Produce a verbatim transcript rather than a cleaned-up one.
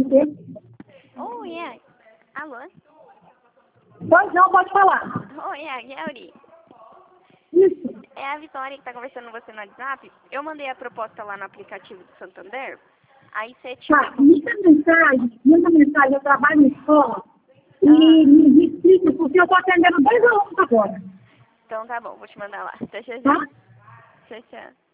você. Oi, é. Alô? Pois não, pode falar. Oi, é, Gauri. Isso. É a Vitória que tá conversando com você no WhatsApp. Eu mandei a proposta lá no aplicativo do Santander. Aí você tinha... Tá, manda mensagem, manda mensagem, eu trabalho na escola. E Ah, me explica, porque eu estou atendendo dois alunos agora. então tá bom, vou te mandar lá. Tchau, tchau, Tá? tchau. Tchau, tchau.